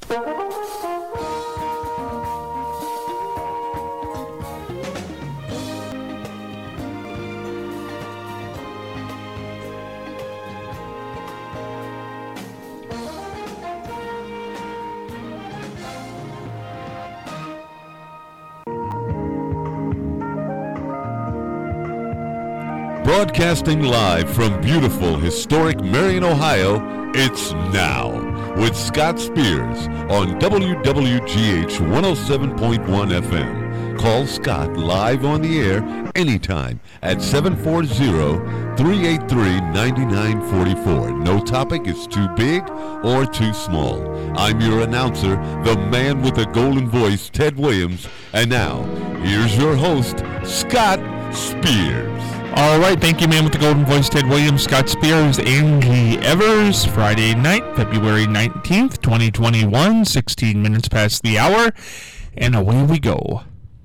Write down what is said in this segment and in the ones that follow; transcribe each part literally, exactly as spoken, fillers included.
Broadcasting live from beautiful, historic Marion, Ohio, it's Now with Scott Spears on W W G H one oh seven point one F M. Call Scott live on the air anytime at seven four zero, three eight three, nine nine four four. No topic is too big or too small. I'm your announcer, the man with the golden voice, Ted Williams. And now, here's your host, Scott Spears. All right, thank you, man with the golden voice, Ted Williams, Scott Spears, Angie Evers. Friday night, February nineteenth, twenty twenty-one, sixteen minutes past the hour, and away we go.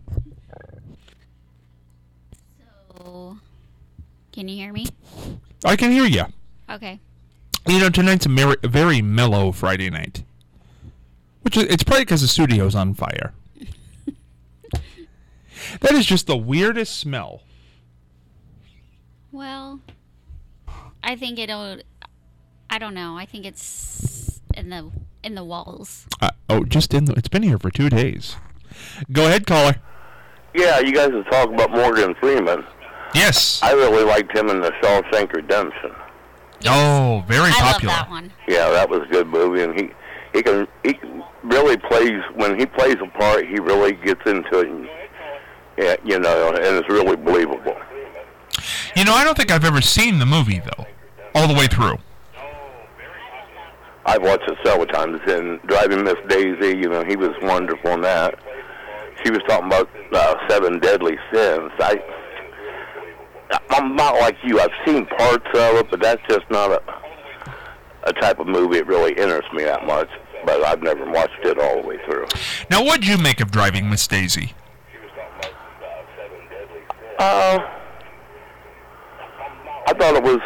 So, can you hear me? I can hear you. Okay. You know, tonight's a, mer- a very mellow Friday night, which is, it's probably because the studio's on fire. That is just the weirdest smell. Well, I think it'll. I don't know. I think it's in the in the walls. Uh, oh, just in the. It's been here for two days. Go ahead, caller. Yeah, you guys are talking about Morgan Freeman. Yes. I really liked him in the Shawshank Redemption. Oh, very I popular. love that one. Yeah, that was a good movie, and he he can he really plays when he plays a part. He really gets into it, and, yeah, you know, and it's really believable. You know, I don't think I've ever seen the movie, though, all the way through. I've watched it several times, and Driving Miss Daisy, you know, he was wonderful in that. She was talking about uh, seven deadly sins. I, I'm not like you. I've seen parts of it, but that's just not a, a type of movie that really interests me that much. But I've never watched it all the way through. Now, what'd you make of Driving Miss Daisy? Uh... I thought it was,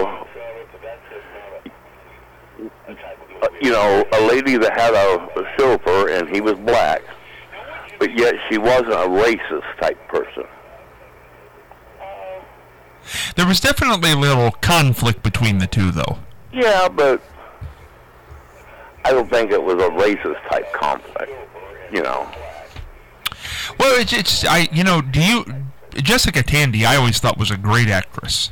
uh, you know, a lady that had a, a chauffeur, and he was black, but yet she wasn't a racist type person. There was definitely a little conflict between the two, though. Yeah, but I don't think it was a racist type conflict, you know. Well, it's, it's I, you know, do you, Jessica Tandy, I always thought was a great actress.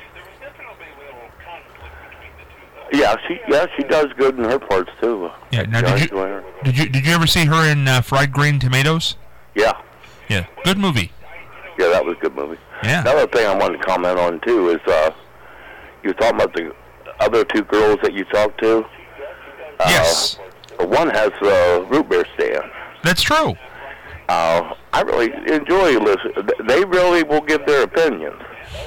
Yeah, she yeah she does good in her parts too. Yeah. Now, did you, did you did you ever see her in uh, Fried Green Tomatoes? Yeah. Yeah. Good movie. Yeah, that was a good movie. Yeah. Another thing I wanted to comment on too is uh, you were talking about the other two girls that you talked to. Uh, yes. One has a root beer stand. That's true. Uh, I really enjoy listening. They really will give their opinions.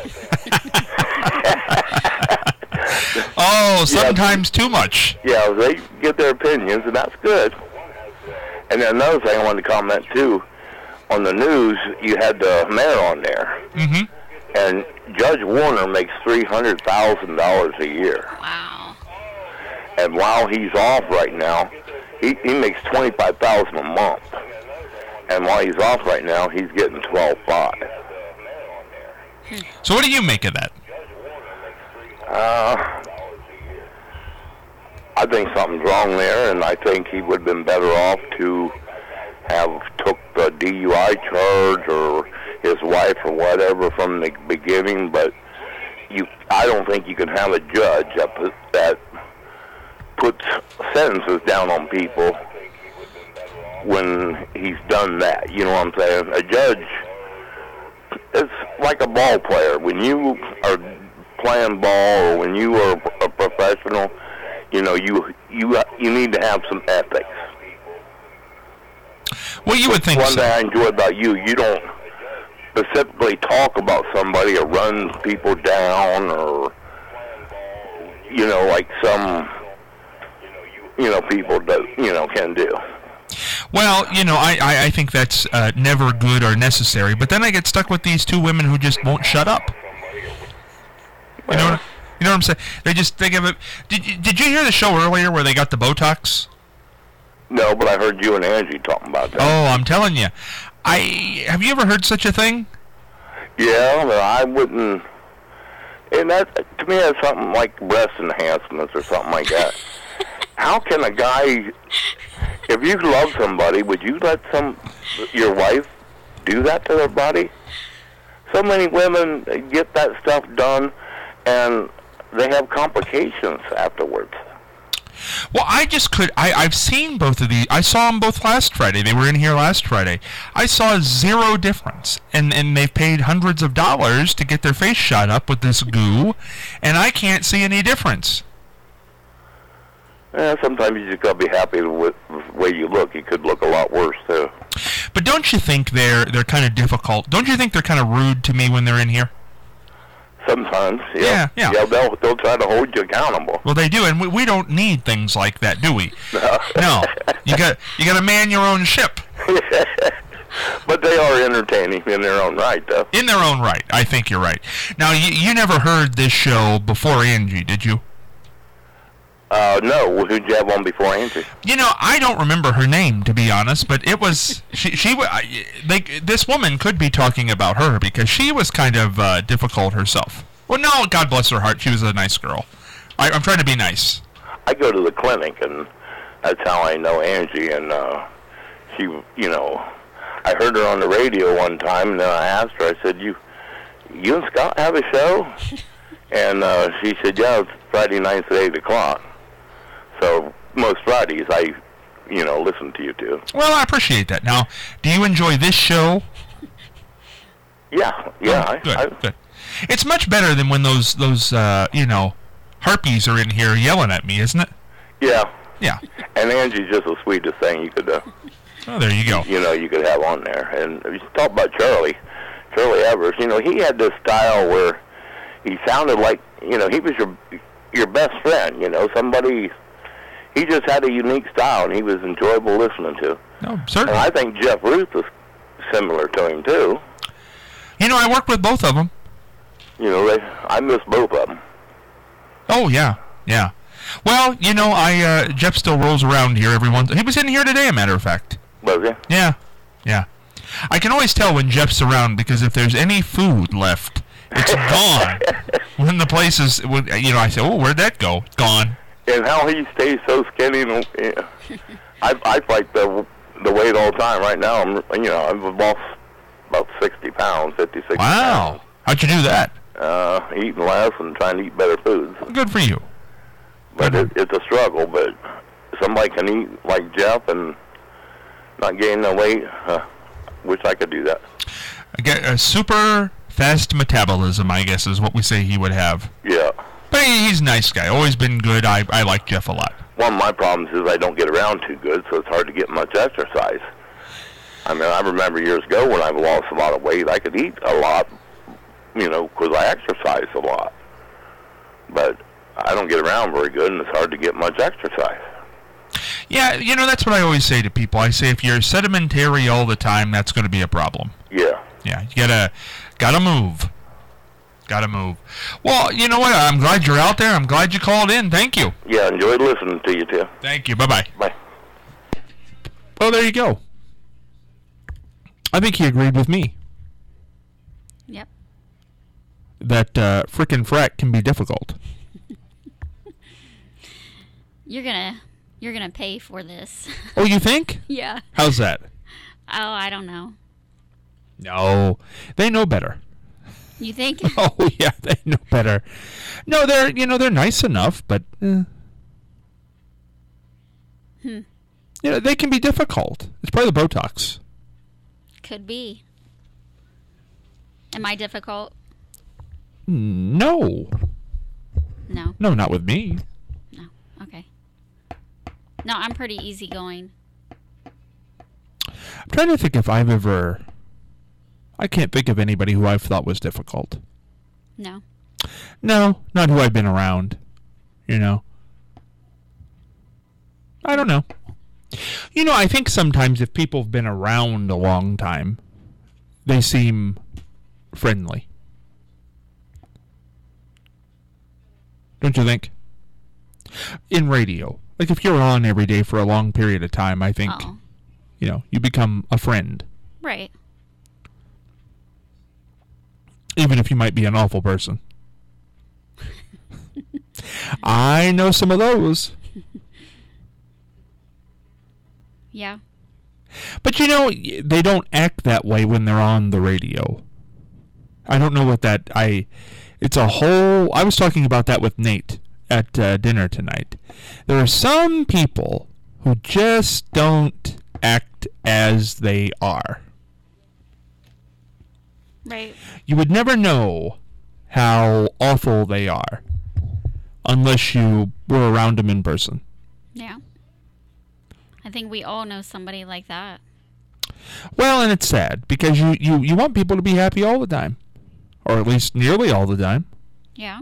Oh, sometimes yeah, too much. Yeah, they get their opinions, and that's good. And then another thing I wanted to comment, too, on the news, you had the mayor on there. Mm-hmm. And Judge Warner makes three hundred thousand dollars a year. Wow. And while he's off right now, he, he makes twenty-five thousand dollars a month. And while he's off right now, he's getting twelve five. So what do you make of that? Uh, I think something's wrong there, and I think he would have been better off to have took the D U I charge or his wife or whatever from the beginning. But you, I don't think you can have a judge that, put, that puts sentences down on people when he's done that. You know what I'm saying? A judge is like a ball player. When you are playing ball or when you are a professional, you know, you you you need to have some ethics. Well, you would think One so. thing I enjoy about you, you don't specifically talk about somebody or run people down or, you know, like some, you know, people do, you know, can do. Well, you know, I, I, I think that's uh, never good or necessary. But then I get stuck with these two women who just won't shut up. You know, what, you know what I'm saying? They just think of it. Did you, did you hear the show earlier where they got the Botox? No, but I heard you and Angie talking about that. Oh, I'm telling you. I have you ever heard such a thing? Yeah, but I wouldn't. And that, to me, that's something like breast enhancements or something like that. How can a guy, if you love somebody, would you let some your wife do that to their body? So many women get that stuff done, and they have complications afterwards. Well, I just could. I, I've seen both of these. I saw them both last Friday. They were in here last Friday. I saw zero difference. And, and they've paid hundreds of dollars to get their face shot up with this goo, and I can't see any difference. Yeah, sometimes you just got to be happy with the way you look. You could look a lot worse, too. But don't you think they're they're kind of difficult? Don't you think they're kind of rude to me when they're in here? Sometimes, yeah. Yeah, yeah. yeah they'll, they'll try to hold you accountable. Well, they do, and we, we don't need things like that, do we? No. No. You got you got to man your own ship. But they are entertaining in their own right, though. In their own right. I think you're right. Now, you, you never heard this show before Angie, did you? Uh, no. Who'd you have on before Angie? You know, I don't remember her name, to be honest, but it was, she, she they, this woman could be talking about her because she was kind of uh, difficult herself. Well, no, God bless her heart, she was a nice girl. I, I'm trying to be nice. I go to the clinic, and that's how I know Angie, and uh, she, you know, I heard her on the radio one time, and then I asked her, I said, you, you and Scott have a show? And uh, she said, yeah, it's Friday nights at eight o'clock. So most Fridays I, you know, listen to you too. Well, I appreciate that. Now, do you enjoy this show? Yeah, yeah. Oh, good, I, I, good. It's much better than when those those uh, you know, harpies are in here yelling at me, isn't it? Yeah. Yeah. And Angie's just the sweetest thing you could. Uh, oh, there you go. You know, you could have on there. And you talk about Charlie, Charlie Evers. You know, he had this style where he sounded like, you know, he was your your best friend. You know, somebody. He just had a unique style, and he was enjoyable listening to. No, certainly. And I think Jeff Ruth was similar to him, too. You know, I worked with both of them. You know, they, I miss both of them. Oh, yeah, yeah. Well, you know, I uh, Jeff still rolls around here every once. He was in here today, a matter of fact. Was he? Yeah, yeah. I can always tell when Jeff's around because if there's any food left, it's gone. When the place is, you know, I say, oh, where'd that go? Gone. And how he stays so skinny. And, yeah. I I fight the the weight all the time. Right now, I'm you know I've lost about sixty pounds, fifty-six. Wow, pounds. How'd you do that? Uh, eating less and trying to eat better foods. Good for you. But it, it's a struggle. But somebody can eat like Jeff and not gain no weight. Uh, wish I could do that. I get a super fast metabolism, I guess, is what we say he would have. Yeah. But he's a nice guy. Always been good. I, I like Jeff a lot. One of my problems is I don't get around too good, so it's hard to get much exercise. I mean, I remember years ago when I lost a lot of weight, I could eat a lot, you know, because I exercise a lot. But I don't get around very good, and it's hard to get much exercise. Yeah, you know, that's what I always say to people. I say if you're sedimentary all the time, that's going to be a problem. Yeah. Yeah, you gotta, gotta move. Gotta move. Well, you know what? I'm glad you're out there. I'm glad you called in. Thank you. Yeah, enjoyed listening to you, too. Thank you. Bye-bye. Bye. Well, there you go. I think he agreed with me. Yep. That uh, frickin' frack can be difficult. You're gonna, you're gonna pay for this. Oh, you think? Yeah. How's that? Oh, I don't know. No, they know better. You think? Oh yeah, they know better. No, they're you know they're nice enough, but eh. Hmm. You know they can be difficult. It's probably the Botox. Could be. Am I difficult? No. No. No, not with me. No. Okay. No, I'm pretty easygoing. I'm trying to think if I've ever. I can't think of anybody who I've thought was difficult. No. No, not who I've been around. You know. I don't know. You know, I think sometimes if people have been around a long time, they seem friendly. Don't you think? In radio. Like if you're on every day for a long period of time, I think, Oh. you know, you become a friend. Right. Even if you might be an awful person. I know some of those. Yeah. But you know, they don't act that way when they're on the radio. I don't know what that, I, it's a whole, I was talking about that with Nate at uh, dinner tonight. There are some people who just don't act as they are. Right. You would never know how awful they are unless you were around them in person. Yeah. I think we all know somebody like that. Well, and it's sad because you, you, you want people to be happy all the time. Or at least nearly all the time. Yeah.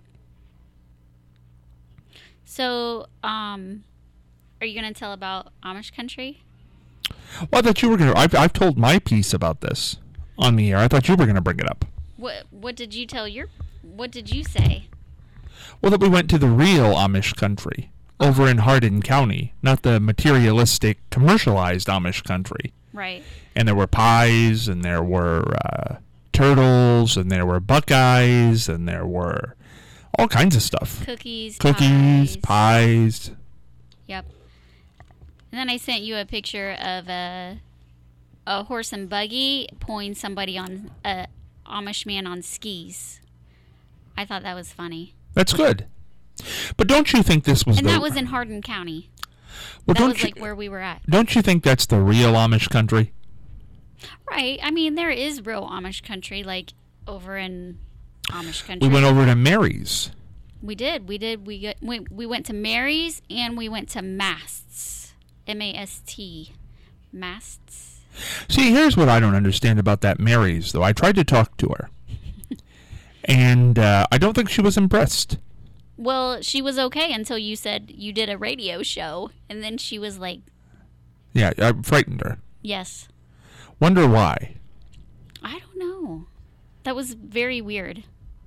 So, um, are you going to tell about Amish country? Well, I thought you were going to... I've, I've told my piece about this on the air. I thought you were going to bring it up. What What did you tell your... What did you say? Well, that we went to the real Amish country over in Hardin County, not the materialistic, commercialized Amish country. Right. And there were pies, and there were uh, turtles, and there were buckeyes, and there were all kinds of stuff. Cookies, Cookies, pies. pies. Yep. And then I sent you a picture of a a horse and buggy pulling somebody on a Amish man on skis. I thought that was funny. That's good. But don't you think this was And the... that was in Hardin County. well, That don't was you, like where we were at. Don't you think that's the real Amish country? Right. I mean, there is real Amish country, like over in Amish country. We went over to Mary's. We did. We did. We got, we, we went to Mary's and we went to Masts. M A S T. Masts. See, here's what I don't understand about that Mary's, though. I tried to talk to her. and uh, I don't think she was impressed. Well, she was okay until you said you did a radio show. And then she was like, Yeah, I frightened her. yes. Wonder why. I don't know. That was very weird.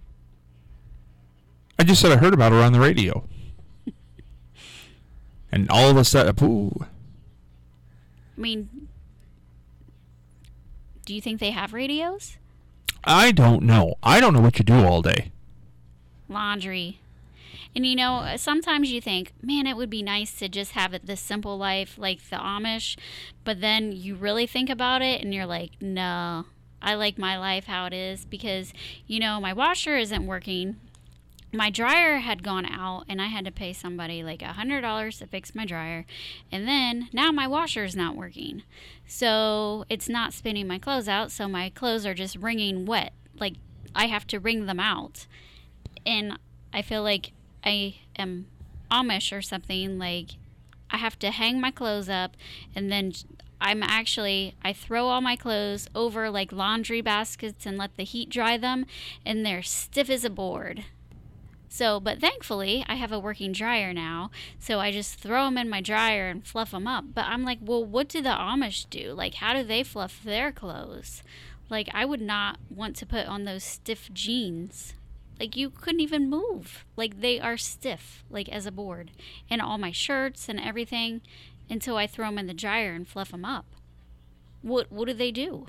I just said I heard about her on the radio. and all of a sudden, ooh. I mean, do you think they have radios? I don't know. I don't know what you do all day. Laundry. And you know, sometimes you think, man, it would be nice to just have it this simple life like the Amish. But then you really think about it and you're like, no, I like my life how it is because, you know, my washer isn't working. My dryer had gone out and I had to pay somebody like a hundred dollars to fix my dryer. And then now my washer is not working. So it's not spinning my clothes out. So my clothes are just wringing wet. Like I have to wring them out. And I feel like I am Amish or something, like I have to hang my clothes up and then I'm actually, I throw all my clothes over like laundry baskets and let the heat dry them and they're stiff as a board. So, but thankfully I have a working dryer now, so I just throw them in my dryer and fluff them up. But I'm like, well, what do the Amish do? Like, how do they fluff their clothes? Like, I would not want to put on those stiff jeans. Like, you couldn't even move. Like, they are stiff, like, as a board. And all my shirts and everything until I throw them in the dryer and fluff them up. What What do they do?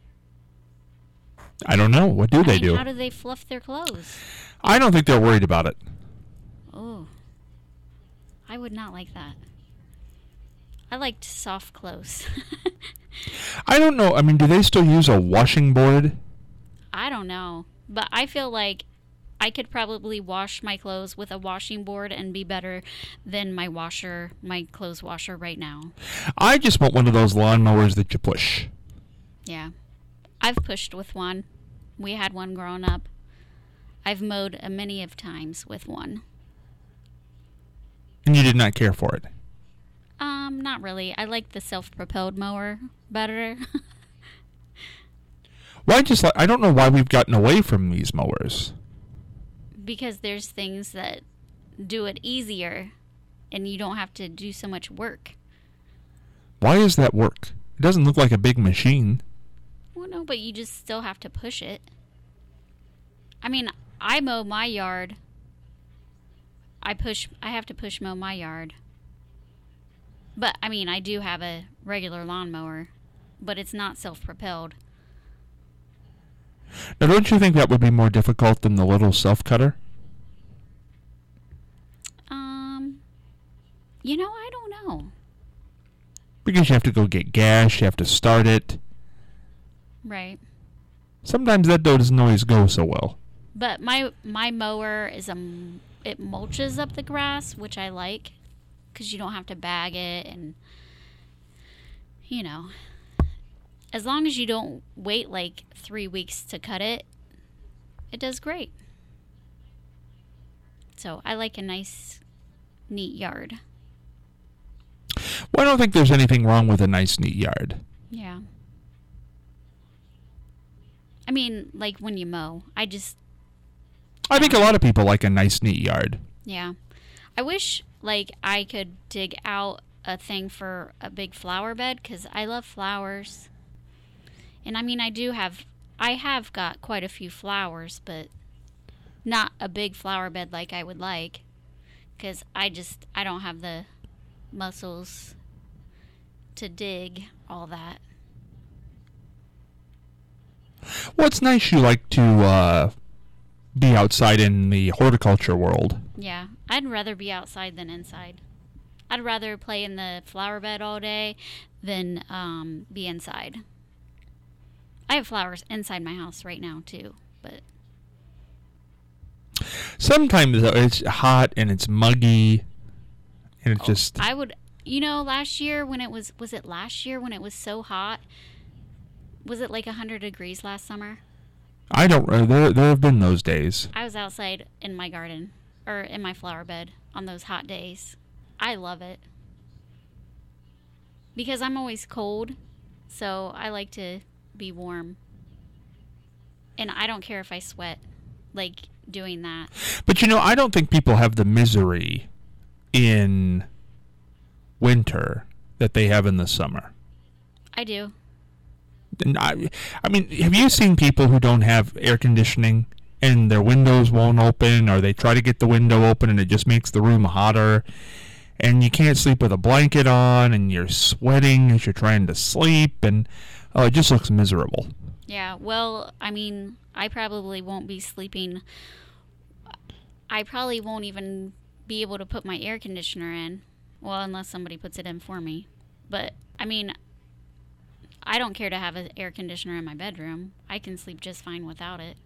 I don't know. What do I they mean, do? how do they fluff their clothes? I don't think they're worried about it. Oh. I would not like that. I liked soft clothes. I don't know. I mean, do they still use a washing board? I don't know. But I feel like I could probably wash my clothes with a washing board and be better than my washer, my clothes washer right now. I just want one of those lawnmowers that you push. Yeah. I've pushed with one. We had one growing up. I've mowed a many of times with one. And you did not care for it? Um, not really. I like the self-propelled mower better. Well, I just like, I don't know why we've gotten away from these mowers. Because there's things that do it easier and you don't have to do so much work. Why does that work? It doesn't look like a big machine. Well, no, but you just still have to push it. I mean, I mow my yard. I push. I have to push mow my yard But, I mean, I do have a regular lawnmower, but it's not self-propelled. Now, don't you think that would be more difficult than the little self-cutter? Um, you know, I don't know. Because you have to go get gas, you have to start it. Right. Sometimes that doesn't always go so well. But my my mower is a it mulches up the grass, which I like, because you don't have to bag it, and you know, as long as you don't wait like three weeks to cut it, it does great. So I like a nice, neat yard. Well, I don't think there's anything wrong with a nice, neat yard. Yeah. I mean, like when you mow, I just... I think a lot of people like a nice, neat yard. Yeah. I wish, like, I could dig out a thing for a big flower bed, because I love flowers. And I mean, I do have... I have got quite a few flowers, but not a big flower bed like I would like, because I just... I don't have the muscles to dig all that. Well, it's nice you like to uh, be outside in the horticulture world. Yeah, I'd rather be outside than inside. I'd rather play in the flower bed all day than um, be inside. I have flowers inside my house right now, too, but... Sometimes though, it's hot and it's muggy, and it's oh, just... I would... You know, last year when it was... Was it last year when it was so hot? Was it like one hundred degrees last summer? I don't... Uh, there, there have been those days. I was outside in my garden, or in my flower bed, on those hot days. I love it. Because I'm always cold, so I like to be warm. And I don't care if I sweat, like, doing that. But, you know, I don't think people have the misery in winter that they have in the summer. I do. And I, I mean, have you seen people who don't have air conditioning and their windows won't open, or they try to get the window open and it just makes the room hotter, and you can't sleep with a blanket on, and you're sweating as you're trying to sleep, and oh, it just looks miserable. Yeah, well, I mean, I probably won't be sleeping. I probably won't even be able to put my air conditioner in. Well, unless somebody puts it in for me. But, I mean, I don't care to have an air conditioner in my bedroom. I can sleep just fine without it.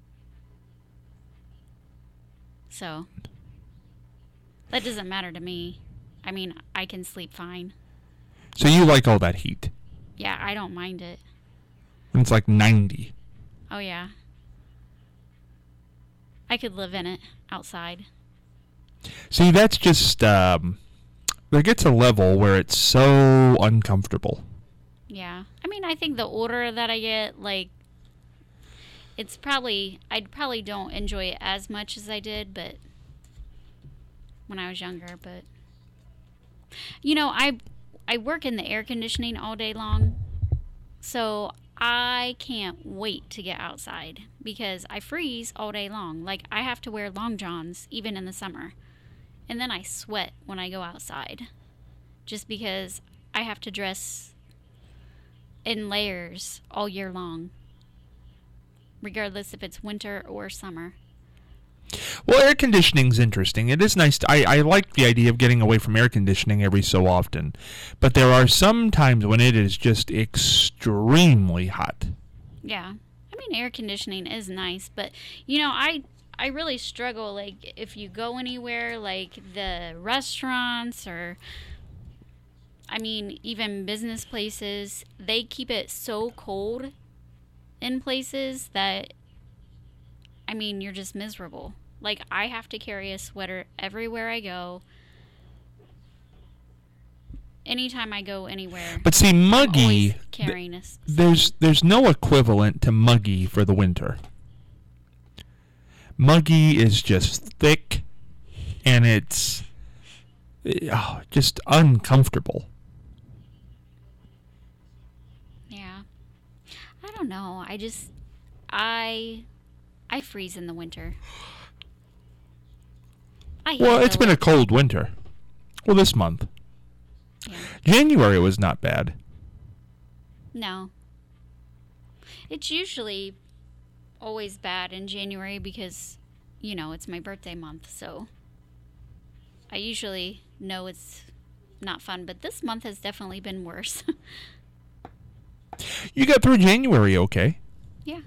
So, that doesn't matter to me. I mean, I can sleep fine. So you like all that heat? Yeah, I don't mind it. When it's like ninety. Oh, yeah. I could live in it outside. See, that's just, um, there gets a level where it's so uncomfortable. Yeah. I mean, I think the older that I get, like, it's probably, I probably don't enjoy it as much as I did, but when I was younger, but, you know, I, I work in the air conditioning all day long, so I can't wait to get outside because I freeze all day long. Like, I have to wear long johns even in the summer, and then I sweat when I go outside just because I have to dress in layers all year long, regardless if it's winter or summer. Well, air conditioning's interesting. It is nice. To, I, I like the idea of getting away from air conditioning every so often. But there are some times when it is just extremely hot. Yeah. I mean, air conditioning is nice. But, you know, I I really struggle, like, if you go anywhere, like the restaurants or, I mean, even business places, they keep it so cold in places that, I mean, you're just miserable. Like, I have to carry a sweater everywhere I go. Anytime I go anywhere. But see, muggy, I'm always carrying a, there's there's no equivalent to muggy for the winter. Muggy is just thick, and it's oh, just uncomfortable. Yeah. I don't know. I just, I... I freeze in the winter. I Well, it's handle been a it. cold winter. Well, this month. Yeah. January was not bad. No. It's usually always bad in January because, you know, it's my birthday month, so I usually know it's not fun, but this month has definitely been worse. You got through January okay. Yeah.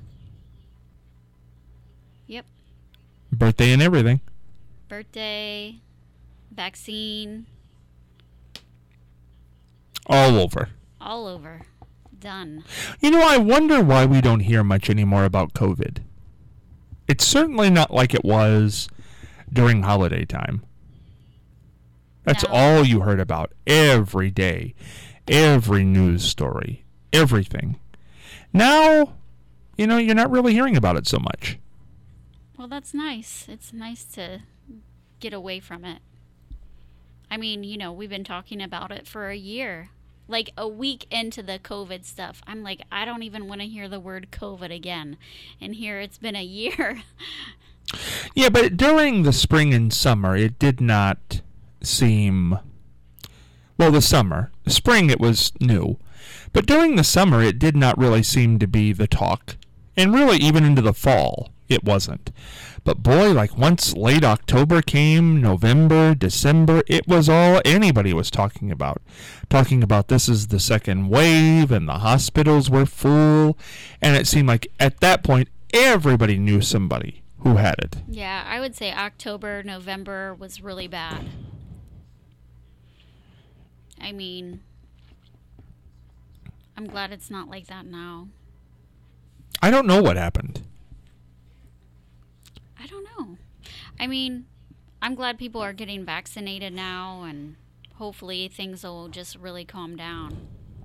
Yep. Birthday and everything. Birthday, vaccine. All over. All over. Done. You know, I wonder why we don't hear much anymore about COVID. It's certainly not like it was during holiday time. That's No. all you heard about every day. Every news story. Everything. Now, you know, you're not really hearing about it so much. Well, that's nice. It's nice to get away from it. I mean, you know, we've been talking about it for a year. Like a week into the COVID stuff, I'm like, I don't even want to hear the word COVID again. And here it's been a year. Yeah, but during the spring and summer, it did not seem... Well, the summer. The spring, it was new. But during the summer, it did not really seem to be the talk. And really, even into the fall, it wasn't. But boy, like once late October came, November, December, it was all anybody was talking about. Talking about this is the second wave, and the hospitals were full. And it seemed like at that point, everybody knew somebody who had it. Yeah, I would say October, November was really bad. I mean, I'm glad it's not like that now. I don't know what happened. I don't know. I mean, I'm glad people are getting vaccinated now, and hopefully things will just really calm down.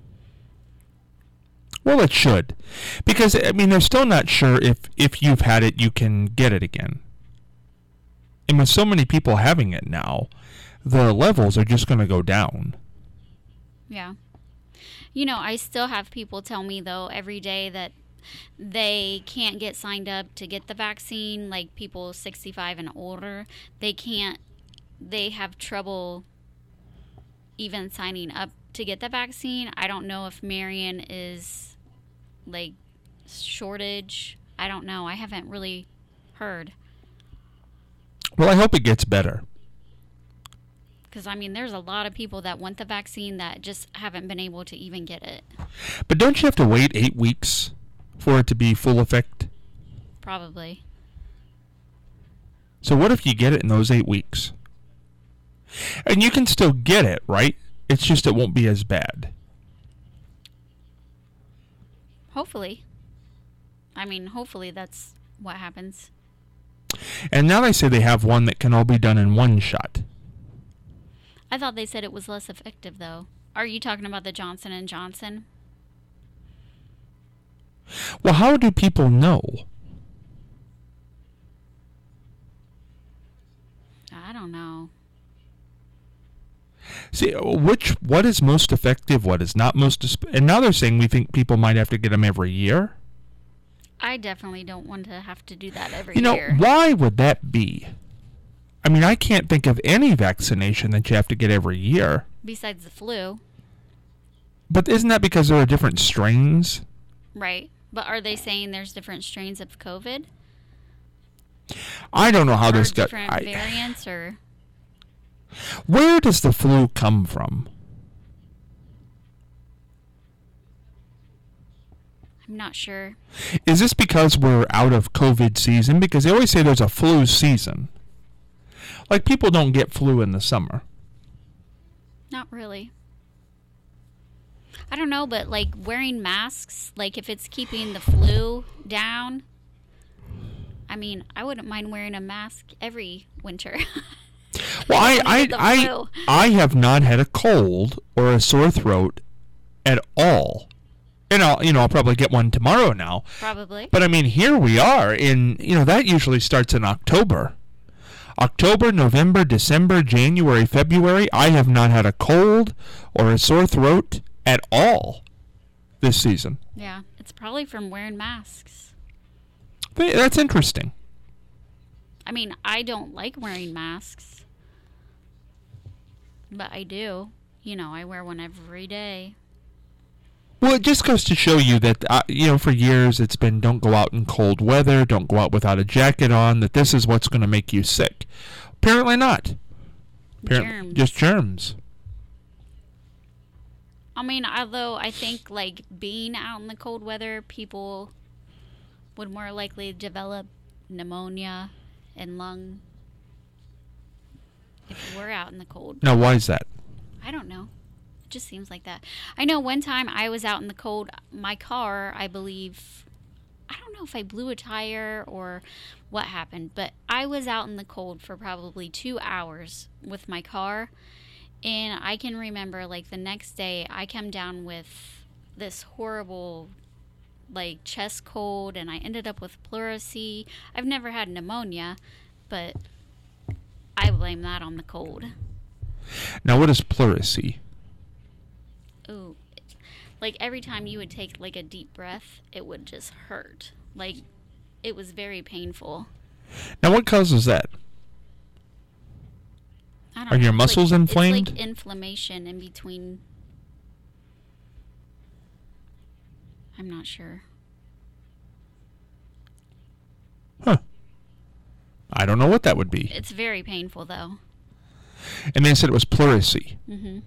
Well, it should. Because, I mean, they're still not sure if, if you've had it, you can get it again. And with so many people having it now, the levels are just going to go down. Yeah. You know, I still have people tell me, though, every day that they can't get signed up to get the vaccine, like people sixty-five and older. They can't, they have trouble even signing up to get the vaccine. I don't know if Marion is, like, shortage. I don't know. I haven't really heard. Well, I hope it gets better. Because, I mean, there's a lot of people that want the vaccine that just haven't been able to even get it. But don't you have to wait eight weeks for it to be full effect? Probably. So what if you get it in those eight weeks? And you can still get it, right? It's just it won't be as bad. Hopefully. I mean, hopefully that's what happens. And now they say they have one that can all be done in one shot. I thought they said it was less effective, though. Are you talking about the Johnson and Johnson? Well, how do people know? I don't know. See, which what is most effective, what is not most... And now they're saying we think people might have to get them every year. I definitely don't want to have to do that every You know, year. why would that be? I mean, I can't think of any vaccination that you have to get every year. Besides the flu. But isn't that because there are different strains? Right. But are they saying there's different strains of COVID? I don't know how Or this got... different I, variants, or... where does the flu come from? I'm not sure. Is this because we're out of COVID season? Because they always say there's a flu season. Like, people don't get flu in the summer. Not really. I don't know, but, like, wearing masks, like, if it's keeping the flu down, I mean, I wouldn't mind wearing a mask every winter. Well, I, When you I, get the I, flu. I have not had a cold or a sore throat at all. And I'll, you know, I'll probably get one tomorrow now. Probably. But I mean, here we are in, you know, that usually starts in October. October, November, December, January, February, I have not had a cold or a sore throat at all this season. Yeah, it's probably from wearing masks. Th- That's interesting. I mean, I don't like wearing masks, but I do. you know, I wear one every day. Well, it just goes to show you that, uh, you know, for years it's been don't go out in cold weather, don't go out without a jacket on, that this is what's going to make you sick. Apparently not. Apparently, Germs. just germs. I mean, although I think, like, being out in the cold weather, people would more likely develop pneumonia and lung if we're out in the cold. Now, why is that? I don't know. It just seems like that. I know one time I was out in the cold, my car, I believe, I don't know if I blew a tire or what happened, but I was out in the cold for probably two hours with my car. And I can remember, like, the next day, I come down with this horrible, like, chest cold, and I ended up with pleurisy. I've never had pneumonia, but I blame that on the cold. Now, what is pleurisy? Ooh. Like, every time you would take, like, a deep breath, it would just hurt. Like, it was very painful. Now, what causes that? I don't Are know. your It's muscles like, inflamed? It's like inflammation in between. I'm not sure. Huh. I don't know what that would be. It's very painful, though. And they said it was pleurisy. Mm-hmm.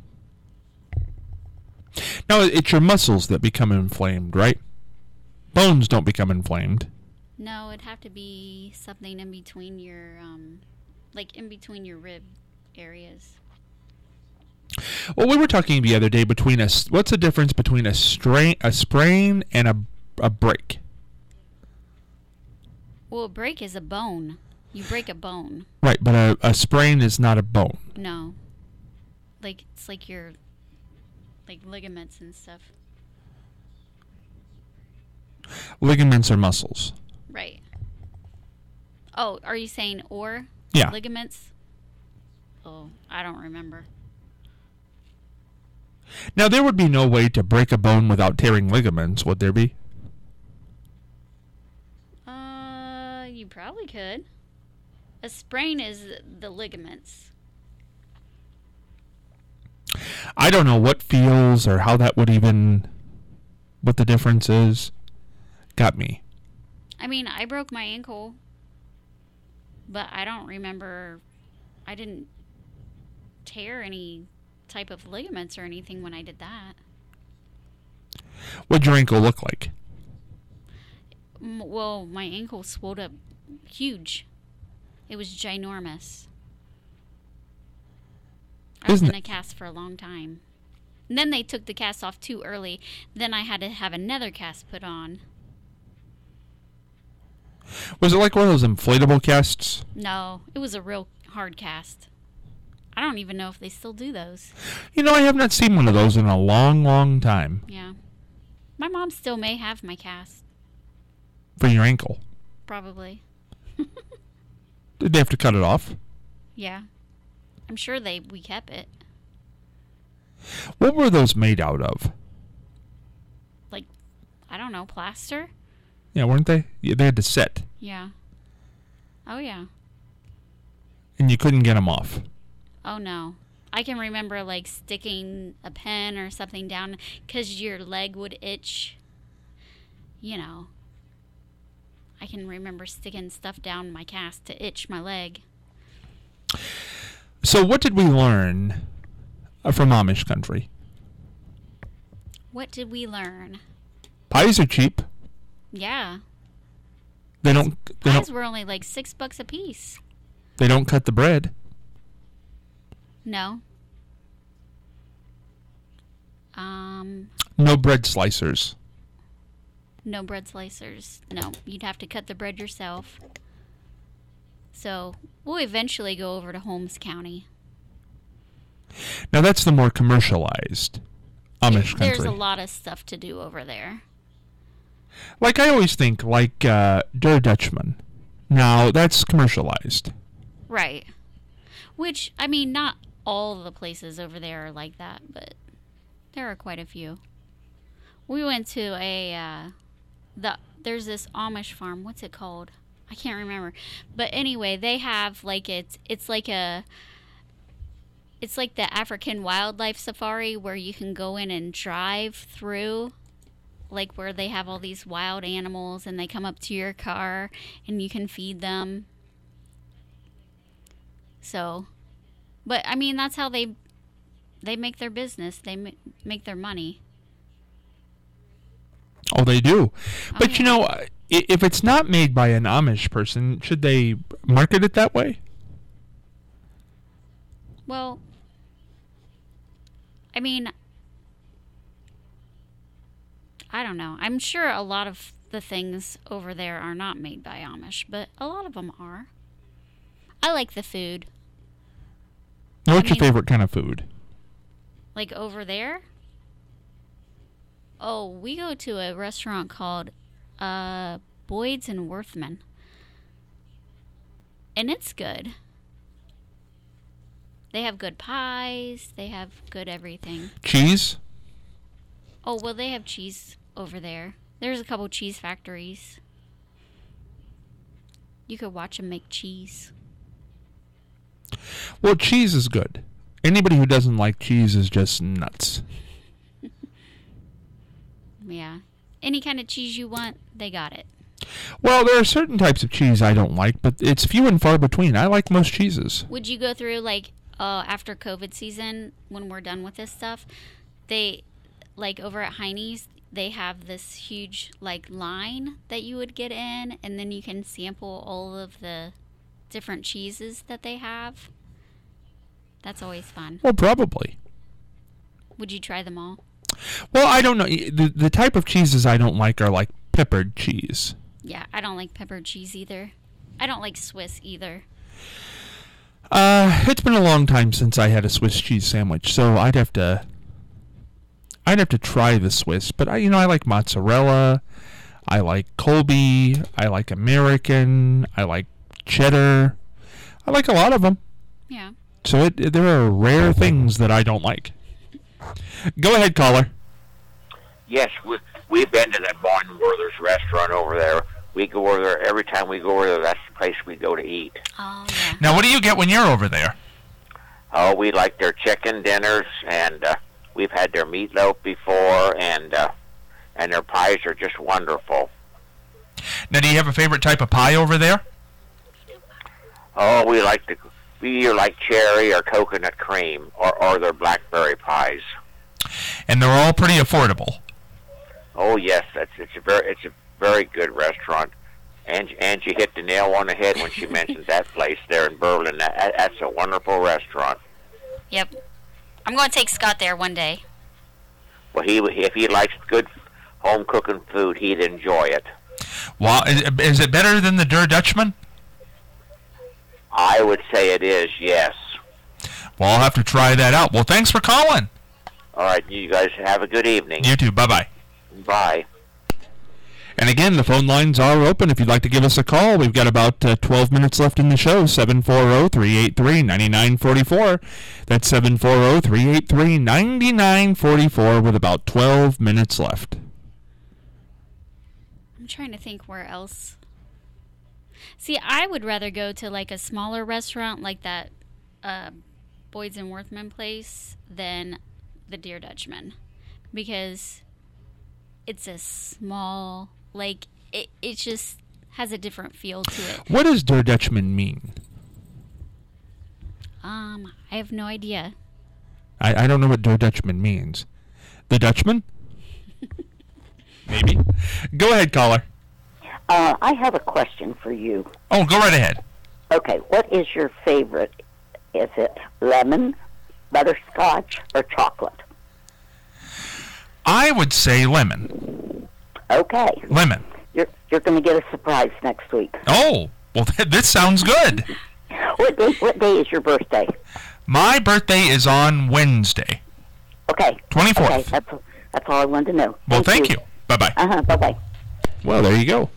Now, it's your muscles that become inflamed, right? Bones don't become inflamed. No, it'd have to be something in between your, um, like in between your rib areas. Well, we were talking the other day between a, what's the difference between a strain, a sprain and a, a break? Well, a break is a bone. You break a bone. Right, but a, a sprain is not a bone. No. Like, it's like your, like ligaments and stuff. Ligaments are muscles. Right. Oh, are you saying or? Yeah. Ligaments? Oh, I don't remember. Now, there would be no way to break a bone without tearing ligaments, would there be? Uh, you probably could. A sprain is the ligaments. I don't know what feels or how that would even, what the difference is. Got me. I mean, I broke my ankle, but I don't remember, I didn't tear any type of ligaments or anything when I did that. What'd your ankle look like? M- Well, my ankle swelled up huge. It was ginormous. I was Isn't in a cast for a long time. And then they took the cast off too early. Then I had to have another cast put on. Was it like one of those inflatable casts? No, it was a real hard cast. I don't even know if they still do those. You know, I have not seen one of those in a long, long time. Yeah. My mom still may have my cast. For your ankle. Probably. Did they have to cut it off? Yeah. I'm sure they we kept it. What were those made out of? Like, I don't know, plaster? Yeah, weren't they? Yeah, they had to set. Yeah. Oh, yeah. And you couldn't get them off. Oh, no. I can remember, like, sticking a pen or something down because your leg would itch. You know. I can remember sticking stuff down my cast to itch my leg. So what did we learn uh, from Amish country? What did we learn? Pies are cheap. Yeah. They don't. They Pies don't. were only like six bucks a piece. They don't cut the bread. No. Um, No bread slicers. no bread slicers. No, you'd have to cut the bread yourself. So we'll eventually go over to Holmes County. Now that's the more commercialized Amish country. There's a lot of stuff to do over there. Like I always think, like uh, Der Dutchman. Now that's commercialized. Right. Which, I mean, not all the places over there are like that, but there are quite a few. We went to a, uh, the there's this Amish farm. What's it called? I can't remember. But anyway, they have like it's it's like a it's like the African wildlife safari where you can go in and drive through, like where they have all these wild animals and they come up to your car and you can feed them. So, but I mean, that's how they they make their business. They ma- make their money. Oh, they do. Oh, But yeah. you know, i- if it's not made by an Amish person, should they market it that way? Well, I mean, I don't know. I'm sure a lot of the things over there are not made by Amish, but a lot of them are. I like the food. What's your mean- favorite kind of food? Like over there? Oh, we go to a restaurant called uh, Boyd's and Worthman. And it's good. They have good pies. They have good everything. Cheese? Oh, well, they have cheese over there. There's a couple cheese factories. You could watch them make cheese. Well, cheese is good. Anybody who doesn't like cheese is just nuts. Yeah. Any kind of cheese you want, they got it. Well, there are certain types of cheese I don't like, but it's few and far between. I like most cheeses. Would you go through, like, uh, after COVID season, when we're done with this stuff, they, like, over at Heine's, they have this huge, like, line that you would get in, and then you can sample all of the different cheeses that they have. That's always fun. Well, probably. Would you try them all? Well, I don't know. The, the type of cheeses I don't like are like peppered cheese. Yeah, I don't like peppered cheese either. I don't like Swiss either. Uh, it's been a long time since I had a Swiss cheese sandwich, so I'd have to I'd have to try the Swiss, but I you know I like mozzarella, I like Colby, I like American, I like cheddar. I like a lot of them. Yeah. So it, it- there are rare things that I don't like. Go ahead, caller. Yes, we, we've been to that Barn Brothers restaurant over there. We go over there every time we go over there. That's the place we go to eat. Oh, yeah. Now, what do you get when you're over there? Oh, we like their chicken dinners, and uh, we've had their meatloaf before, and uh, and their pies are just wonderful. Now, do you have a favorite type of pie over there? Oh, we like the we either like cherry or coconut cream, or or their blackberry pies. And they're all pretty affordable. Oh yes, that's it's a very it's a very good restaurant. And Angie hit the nail on the head when she mentioned that place there in Berlin. That, that's a wonderful restaurant. Yep. I'm going to take Scott there one day. Well, he if he likes good home cooking food, he'd enjoy it. Well, is, is it better than the Der Dutchman? I would say it is, yes. Well, I'll have to try that out. Well, thanks for calling. All right, you guys have a good evening. You too. Bye-bye. Bye. And again, the phone lines are open. If you'd like to give us a call, we've got about uh, twelve minutes left in the show. seven four zero, three eight three, nine nine four four. That's seven four zero, three eight three, nine nine four four with about twelve minutes left. I'm trying to think where else. See, I would rather go to like a smaller restaurant like that uh, Boyd's and Worthman place than the Deer Dutchman, because it's a small, like, it, it just has a different feel to it. What does Der Dutchman mean? Um, I have no idea. I, I don't know what Der Dutchman means. The Dutchman? Maybe. Go ahead, caller. Uh, I have a question for you. Oh, go right ahead. Okay, what is your favorite? Is it lemon, butterscotch, or chocolate? I would say lemon. Okay, Lemon. you're you're going to get a surprise next week. Oh, well, this sounds good. What day? What day is your birthday? My birthday is on Wednesday, Okay. twenty-fourth. Okay, that's that's all I wanted to know. Well, thank you. Bye-bye. Uh huh. Bye bye. Well, there you go.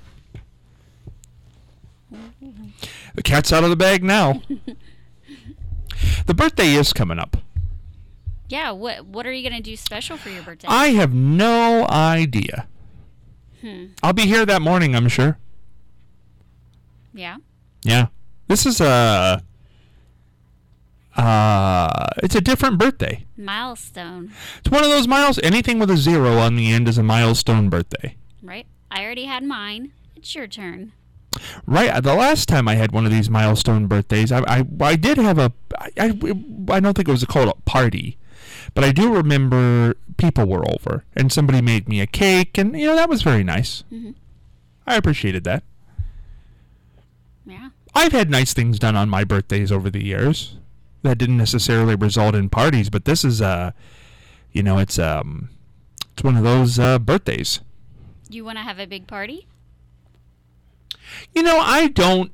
The cat's out of the bag now. The birthday is coming up. Yeah, what what are you going to do special for your birthday? I have no idea. Hmm. I'll be here that morning, I'm sure. Yeah. Yeah. This is a... Uh, it's a different birthday. Milestone. It's one of those miles. Anything with a zero on the end is a milestone birthday. Right. I already had mine. It's your turn. Right. The last time I had one of these milestone birthdays, I I, I did have a. I, I, I don't think it was called a party, but I do remember people were over and somebody made me a cake, and you know that was very nice. Mm-hmm. I appreciated that. Yeah. I've had nice things done on my birthdays over the years that didn't necessarily result in parties, but this is uh, you know, it's um, it's one of those uh, birthdays. You want to have a big party? You know, I don't.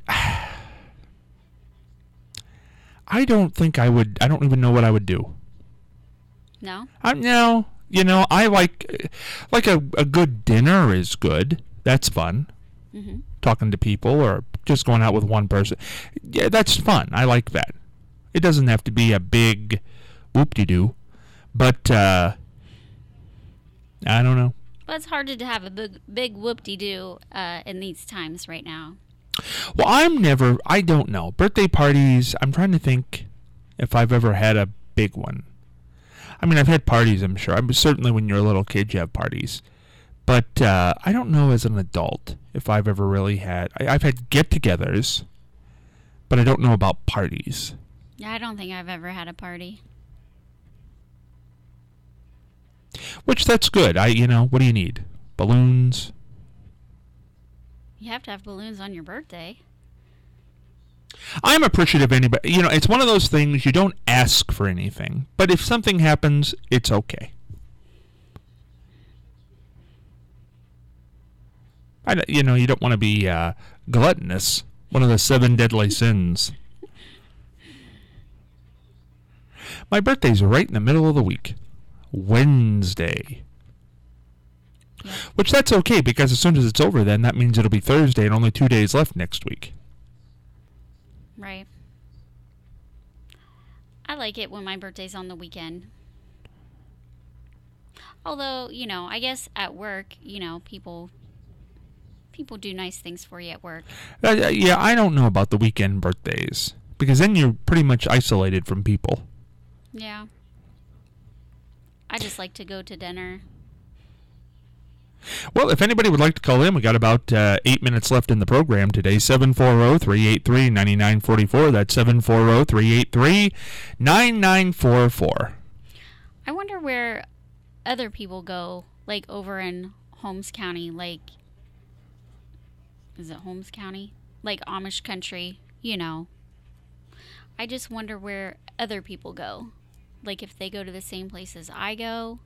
I don't think I would. I don't even know what I would do. No. I'm no. You know, I like like a a good dinner is good. That's fun. Mm-hmm. Talking to people or just going out with one person. Yeah, that's fun. I like that. It doesn't have to be a big whoop-de-doo. But uh, I don't know. Well, it's hard to have a big, big whoop-de-doo uh, in these times right now. Well, I'm never, I don't know. Birthday parties, I'm trying to think if I've ever had a big one. I mean, I've had parties, I'm sure. I'm certainly when you're a little kid, you have parties. But uh, I don't know as an adult if I've ever really had, I, I've had get-togethers, but I don't know about parties. Yeah, I don't think I've ever had a party. Which, that's good. I, you know, what do you need? Balloons? You have to have balloons on your birthday. I'm appreciative of anybody. You know, it's one of those things you don't ask for anything. But if something happens, it's okay. I, you know, you don't want to be uh, gluttonous. One of the seven deadly sins. My birthday's right in the middle of the week. Wednesday. Yeah. Which that's okay, because as soon as it's over then, that means it'll be Thursday and only two days left next week. Right. I like it when my birthday's on the weekend. Although, you know, I guess at work, you know, people people do nice things for you at work. Uh, yeah, I don't know about the weekend birthdays, because then you're pretty much isolated from people. Yeah. I just like to go to dinner. Well, if anybody would like to call in, we got about uh, eight minutes left in the program today. seven four zero, three eight three, nine nine four four. That's seven four zero, three eight three, nine nine four four. I wonder where other people go, like over in Holmes County, like, is it Holmes County? Like Amish country, you know. I just wonder where other people go. Like if they go to the same places I go.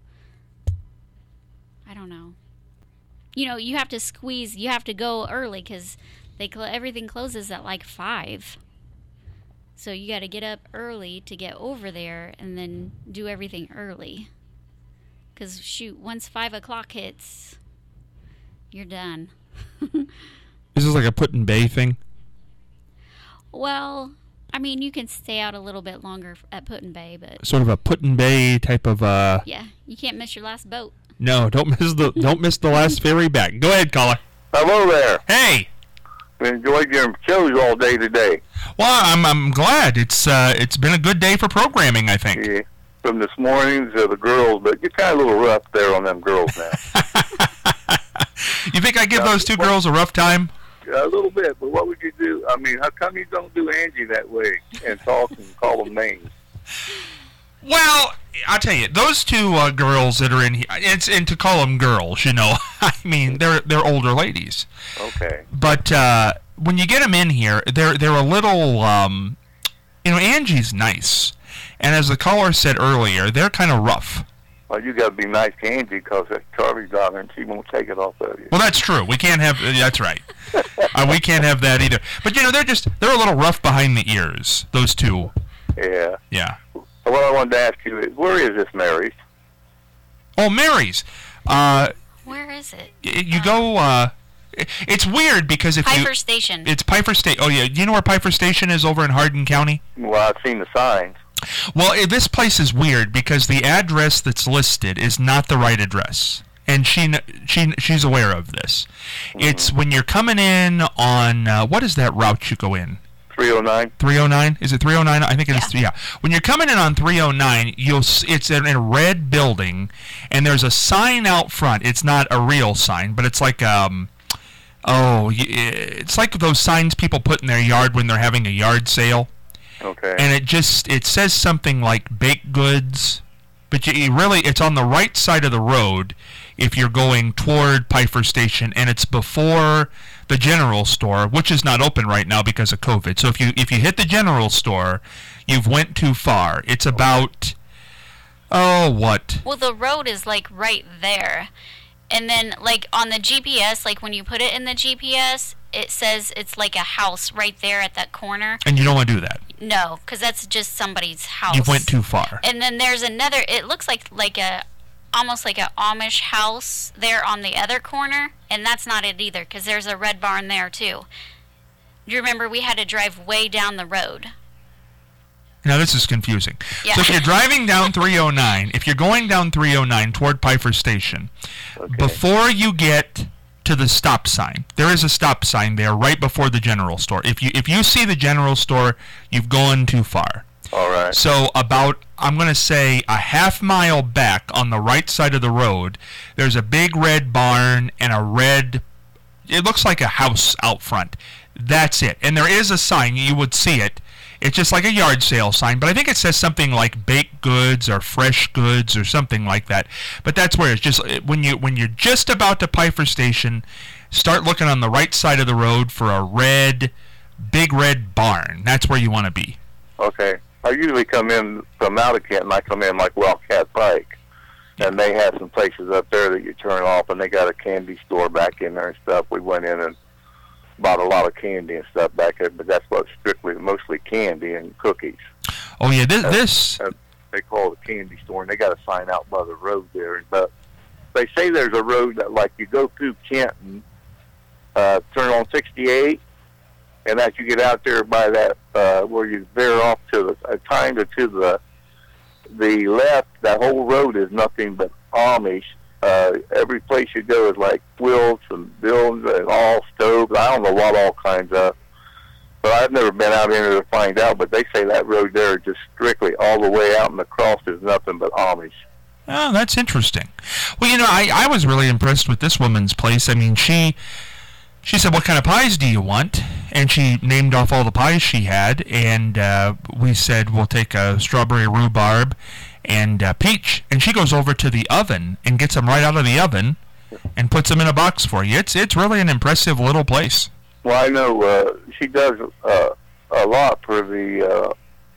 I don't know. You know, you have to squeeze, you have to go early because they cl- everything closes at like five. So you got to get up early to get over there and then do everything early. Because, shoot, once five o'clock hits, you're done. Is this like a Put in Bay thing? Well, I mean, you can stay out a little bit longer at Put in Bay, but... Sort of a Put in Bay type of... Uh... Yeah, you can't miss your last boat. No, don't miss the don't miss the last ferry back. Go ahead, caller. Hello there. Hey. Enjoyed your shows all day today. Well, I'm I'm glad. It's uh it's been a good day for programming, I think. Yeah, from this morning to the girls, but you're kind of a little rough there on them girls now. You think I give those two girls a rough time? A little bit, but what would you do? I mean, how come you don't do Angie that way and talk and call them names? Well, I'll tell you, those two uh, girls that are in here, it's, and to call them girls, you know, I mean, they're they're older ladies. Okay. But uh, when you get them in here, they're they're a little, um, you know, Angie's nice, and as the caller said earlier, they're kind of rough. Well, you got to be nice to Angie because that's Charlie's daughter, and she won't take it off of you. Well, that's true. We can't have. That's right. uh, we can't have that either. But you know, they're just they're a little rough behind the ears. Those two. Yeah. Yeah. What I wanted to ask you is, where is this Mary's? Oh, Mary's. Uh, Where is it? y- you go. Uh, i- it's weird because if Piper you, Station. it's Piper Station. Oh yeah, do you know where Piper Station is over in Hardin County? Well, I've seen the signs. Well, i- this place is weird because the address that's listed is not the right address, and she kn- she she's aware of this. It's when you're coming in on uh, what is that route you go in? three oh nine. three oh nine? Is it three oh nine? I think it is. Yeah. When you're coming in on three oh nine, you'll s- it's in a red building, and there's a sign out front. It's not a real sign, but it's like um, oh, y- it's like those signs people put in their yard when they're having a yard sale. Okay. And it just it says something like baked goods, but you, you really it's on the right side of the road if you're going toward Pfeiffer Station, and it's before the general store, which is not open right now because of COVID. So if you if you hit the general store, you've went too far. It's about oh what? Well, the road is like right there. And then like on the G P S, like when you put it in the G P S, it says it's like a house right there at that corner. And you don't want to do that. No, because that's just somebody's house. You went too far. And then there's another, it looks like like a, almost like a Amish house there on the other corner. And that's not it either, because there's a red barn there too. You remember we had to drive way down the road. Now this is confusing. Yeah. So if you're driving down three oh nine, if you're going down three oh nine toward Pfeiffer Station, Okay. before you get to the stop sign, there is a stop sign there right before the general store. If you if you see the general store, you've gone too far. All right. So about, I'm going to say, a half mile back on the right side of the road, there's a big red barn and a red, it looks like a house out front. That's it. And there is a sign, you would see it. It's just like a yard sale sign, but I think it says something like baked goods or fresh goods or something like that. But that's where it's just, when, you, when you're just about to Pfeiffer Station, start looking on the right side of the road for a red, big red barn. That's where you want to be. Okay. I usually come in from out of Kenton. I come in like Wildcat Pike, and they have some places up there that you turn off, and they got a candy store back in there and stuff. We went in and bought a lot of candy and stuff back there, but that's what strictly, mostly candy and cookies. Oh, yeah, this... this Uh, they call it a candy store, and they got a sign out by the road there. But they say there's a road that, like, you go through Kenton, uh, turn on sixty-eight, and as you get out there by that, uh, where you veer off to the, uh, kind of to the, the left, that whole road is nothing but Amish. Uh, every place you go is like quilts and buildings and all stoves. I don't know what all kinds of. But I've never been out in there to find out. But they say that road there is just strictly all the way out and across is nothing but Amish. Oh, that's interesting. Well, you know, I, I was really impressed with this woman's place. I mean, she she said, what kind of pies do you want? And she named off all the pies she had. And uh, we said, we'll take a strawberry rhubarb and uh, peach. And she goes over to the oven and gets them right out of the oven and puts them in a box for you. It's, it's really an impressive little place. Well, I know uh, she does uh, a lot for the uh,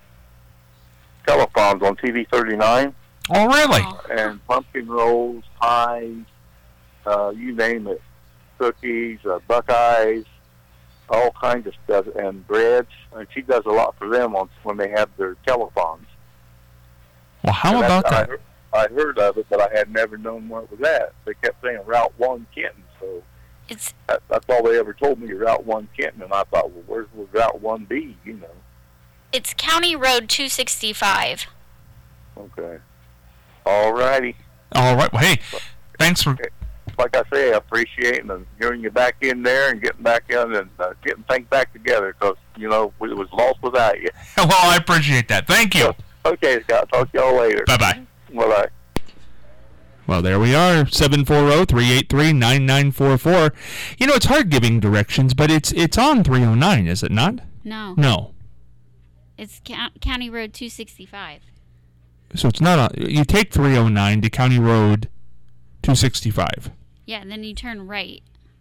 telethons on T V thirty-nine. Oh, really? And pumpkin rolls, pies, uh, you name it, cookies, uh, Buckeyes, all kinds of stuff, and breads. And she does a lot for them on when they have their telethons. Well, how And about that's- that? I heard, I heard of it, but I had never known what it was at. They kept saying Route One Kenton, so It's that, that's all they ever told me, Route One Kenton. And I thought, well, where's would Route One be? You know. it's County Road two sixty-five. Okay. All righty. All right. Well, hey, thanks for... Like I say, I appreciate and hearing you back in there and getting back in and uh, getting things back together because, you know, we was lost without you. Well, I appreciate that. Thank you. Okay, Scott. Talk to y'all later. Bye-bye. Bye-bye. Well, there we are, seven four zero, three eight three, nine nine four four. You know, it's hard giving directions, but it's it's on three oh nine, is it not? No, No. it's Count- County Road two sixty-five. So it's not on... You take three oh nine to County Road two sixty-five. Yeah, and then you turn right.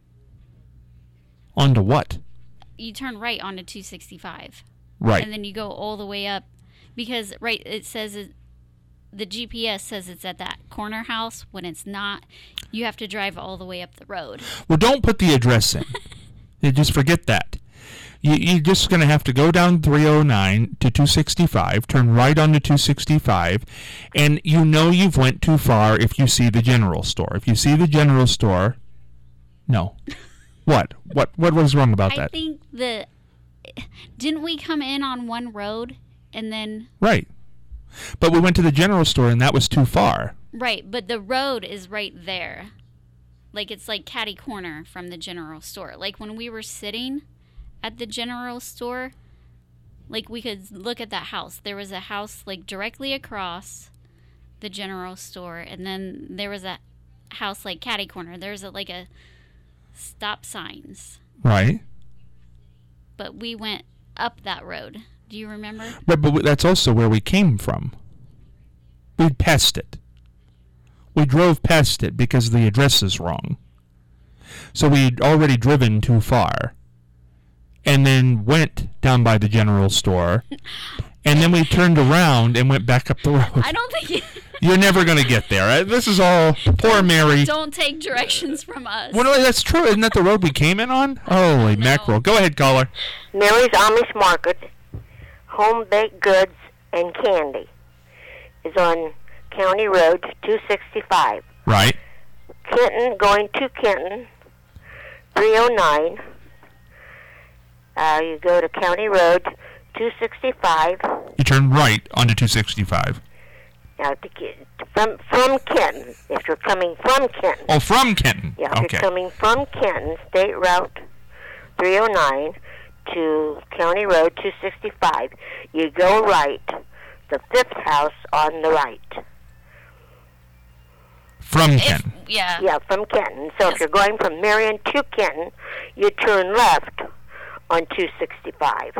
Onto what? You turn right onto two sixty-five. Right. And then you go all the way up because, right, it says it, the G P S says it's at that corner house. When it's not, you have to drive all the way up the road. Well, don't put the address in. You just forget that. You, you're just going to have to go down three oh nine to two sixty-five, turn right onto two sixty-five, and you know you've went too far if you see the general store. If you see the general store, no. What? What? What was wrong about I that? think the didn't we come in on one road and then Right. But we went to the general store and that was too far. right, but the road is right there. Like it's like catty corner from the general store. Like when we were sitting at the general store, Like, we could look at that house. There was a house, like, directly across the general store, and then there was a house, like, catty corner. There's, a, like, a stop signs. Right. But we went up that road. Do you remember? But, but that's also where we came from. We passed it. We drove past it because the address is wrong. So we'd already driven too far. And then went down by the general store. And then we turned around and went back up the road. I don't think you... You're never going to get there. This is all poor Mary. Don't take directions from us. Well, no, that's true. Isn't that the road we came in on? Holy No. mackerel. Go ahead, caller. Mary's Amish Market, home baked goods and candy, is on County Road two sixty-five. Right. Kenton, going to Kenton, three oh nine. Uh, you go to County Road two sixty-five. You turn right onto two sixty-five. Now, to get, from from Kenton, if you're coming from Kenton. Oh, from Kenton. Yeah, if Okay. you're coming from Kenton, State Route three oh nine to County Road two sixty-five, you go right, the fifth house on the right. From If, Kenton. yeah. Yeah, from Kenton. So if you're going from Marion to Kenton, you turn left on two sixty-five.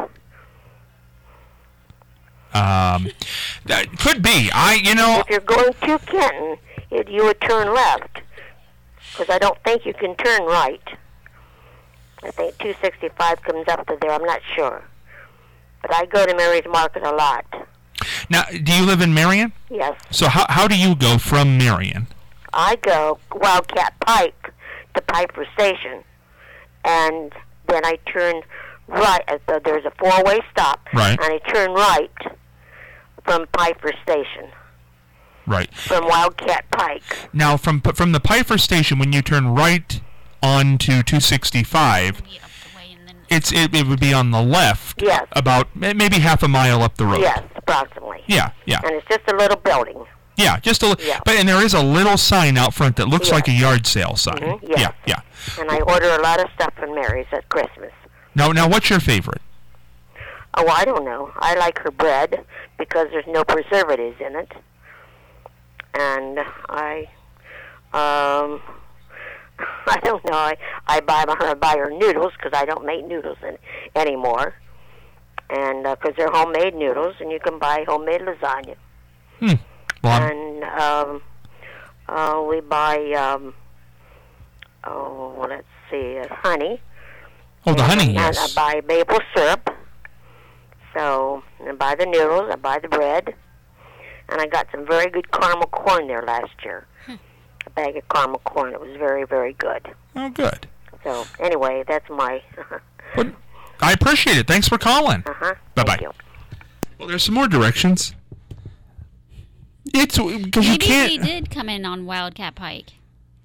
Um, that could be. I, you know, If you're going to Kenton, it, you would turn left, because I don't think you can turn right. I think two sixty-five comes up to there. I'm not sure. But I go to Mary's Market a lot. now, do you live in Marion? Yes. So how how do you go from Marion? I go Wildcat Pike to Piper Station, and then I turn right. So there's a four-way stop, Right. and I turn right from Piper Station, Right. from Wildcat Pike. Now, from from the Piper Station, when you turn right onto two sixty-five, Be up the way and then it's it, it would be on the left. Yes. About may- maybe half a mile up the road. Yes, approximately. Yeah, yeah, And it's just a little building. yeah. Just a li- Yeah. but and there is a little sign out front that looks Yeah. like a yard sale sign. Mhm, yes. Yeah, yeah. And I order a lot of stuff from Mary's at Christmas. Now, now, what's your favorite? Oh, I don't know. I like her bread because there's no preservatives in it. And I, um, I don't know. I, I buy her buy her noodles because I don't make noodles in, anymore. And because they're homemade noodles, and you can buy homemade lasagna. Hmm. Well, I'm- And um, uh, we buy, um, oh, well, let's see, uh, honey. oh, the honey, And yes. I buy maple syrup. So I buy the noodles, I buy the bread, and I got some very good caramel corn there last year. A bag of caramel corn. It was very, very good. Oh, good. So anyway, that's my. Well, I appreciate it. Thanks for calling. uh huh. Bye-bye. Thank you. Well, there's some more directions. It's because you maybe can't. we did come in on Wildcat Pike.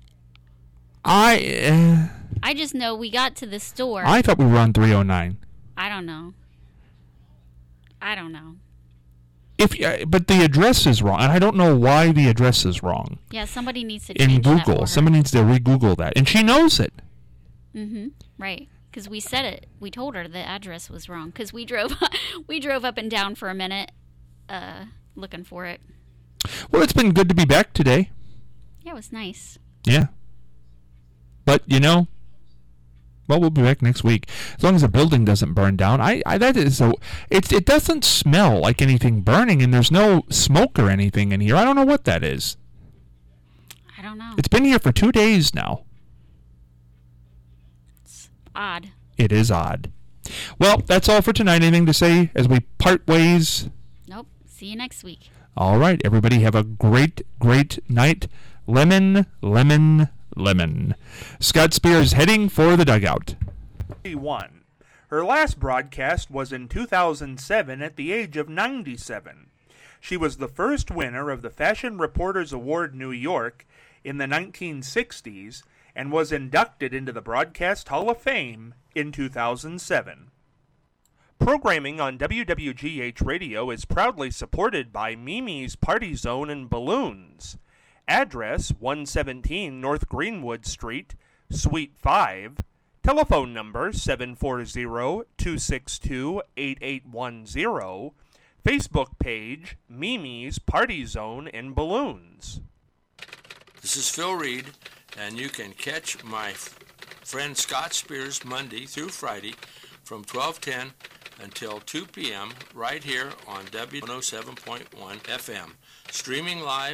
I uh, I just know we got to the store. I thought we were on three oh nine. I don't know. I don't know. If uh, but the address is wrong, and I don't know why the address is wrong Yeah, somebody needs to in change that for Google. her. Somebody needs to re-Google that, and she knows it. Mm-hmm. Right. Because we said it. We told her the address was wrong. Because we drove, we drove up and down for a minute, uh, looking for it. Well, it's been good to be back today. Yeah, it was nice. Yeah. But you know, well, we'll be back next week as long as the building doesn't burn down. I, I that is so. It's it doesn't smell like anything burning, and there's no smoke or anything in here. I don't know what that is. I don't know. It's been here for two days now. It's odd. It is odd. Well, that's all for tonight. Anything to say as we part ways? Nope. See you next week. All right, everybody have a great, great night. Lemon, lemon, lemon. Scott Spears heading for the dugout. One. Her last broadcast was in two thousand seven at the age of ninety-seven. She was the first winner of the Fashion Reporters Award New York in the nineteen sixties and was inducted into the Broadcast Hall of Fame in two thousand seven. Programming on W W G H Radio is proudly supported by Mimi's Party Zone and Balloons. Address one seventeen North Greenwood Street, Suite five, Telephone number seven four zero, two six two, eight eight one zero. Facebook page Mimi's Party Zone and Balloons. This is Phil Reed, and you can catch my f- friend Scott Spears Monday through Friday from twelve ten until two p.m. right here on W one oh seven point one F M, streaming live